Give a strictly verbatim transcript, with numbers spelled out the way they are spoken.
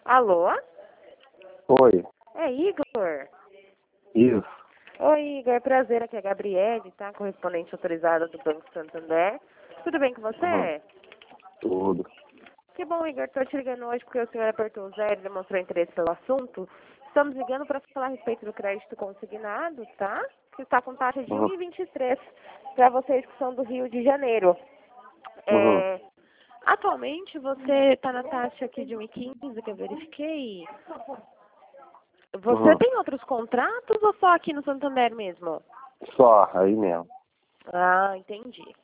Alô? Oi, É Igor? isso. Oi, Igor. Prazer, aqui é a Gabriele, tá? Correspondente autorizada do Banco Santander. Tudo bem com Uhum. você? Tudo. Que bom, Igor. Tô te ligando hoje porque o senhor apertou o zero e demonstrou interesse pelo assunto. Estamos ligando para falar a respeito do crédito consignado, tá? Que está com taxa de Uhum. um vírgula vinte e três para vocês que são do Rio de Janeiro. Uhum. É, atualmente você está na taxa aqui de um vírgula quinze, que eu verifiquei. Você Uhum. tem outros contratos ou só aqui no Santander mesmo? Só, aí mesmo. Ah, entendi.